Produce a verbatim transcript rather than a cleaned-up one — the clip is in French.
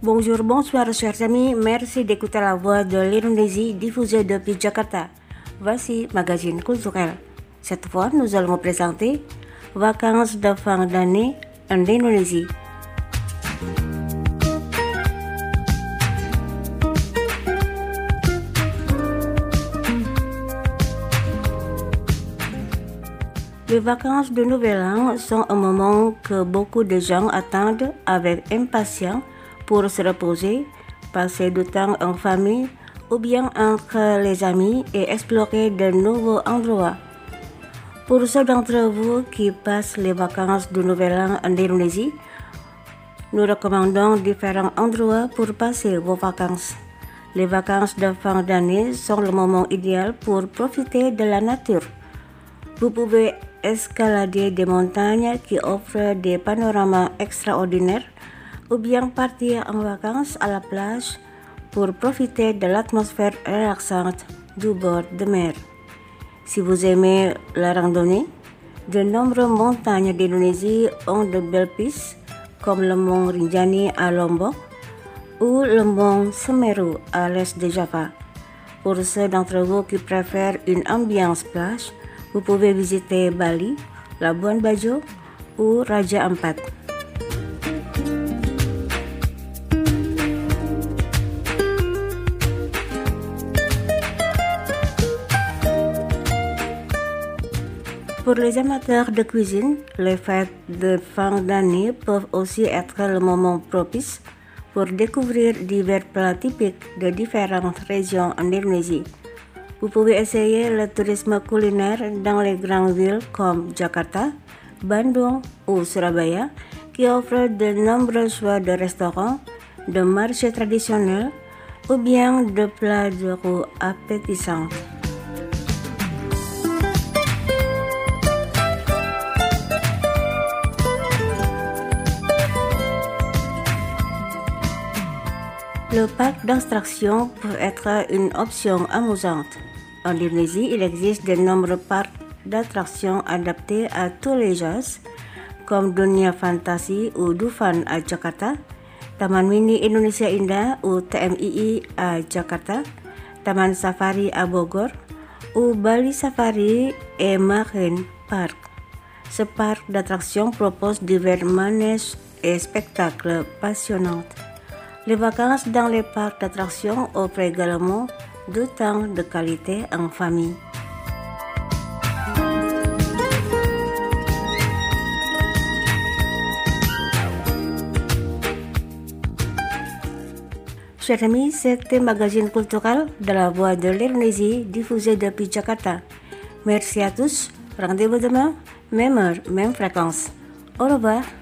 Bonjour, bonsoir chers amis, merci d'écouter la voix de l'Indonésie diffusée depuis Jakarta. Voici Magazine Culturel. Cette fois, nous allons vous présenter Vacances de fin d'année en Indonésie. Les vacances de Nouvel An sont un moment que beaucoup de gens attendent avec impatience pour se reposer, passer du temps en famille ou bien entre les amis et explorer de nouveaux endroits. Pour ceux d'entre vous qui passent les vacances de Nouvel An en Indonésie, nous recommandons différents endroits pour passer vos vacances. Les vacances de fin d'année sont le moment idéal pour profiter de la nature. Vous pouvez escalader des montagnes qui offrent des panoramas extraordinaires ou bien partir en vacances à la plage pour profiter de l'atmosphère relaxante du bord de mer. Si vous aimez la randonnée, de nombreuses montagnes d'Indonésie ont de belles pistes comme le mont Rinjani à Lombok ou le mont Semeru à l'est de Java. Pour ceux d'entre vous qui préfèrent une ambiance plage, vous pouvez visiter Bali, Labuan Bajo ou Raja Ampat. Pour les amateurs de cuisine, les fêtes de fin d'année peuvent aussi être le moment propice pour découvrir divers plats typiques de différentes régions en Indonésie. Vous pouvez essayer le tourisme culinaire dans les grandes villes comme Jakarta, Bandung ou Surabaya, qui offrent de nombreux choix de restaurants, de marchés traditionnels ou bien de plats de rue appétissants. Le parc d'attractions peut être une option amusante. En Indonésie, il existe de nombreux parcs d'attractions adaptés à tous les âges, comme Dunia Fantasi ou Dufan à Jakarta, Taman Mini Indonesia Indah ou T M I I à Jakarta, Taman Safari à Bogor ou Bali Safari et Marine Park. Ce parc d'attractions propose divers manèges et spectacles passionnants. Les vacances dans les parcs d'attractions offrent également du temps de qualité en famille. Chers amis, c'était Magazine Culturel de la Voix de l'Indonésie diffusé depuis Jakarta. Merci à tous. Rendez-vous demain, même heure, même fréquence. Au revoir.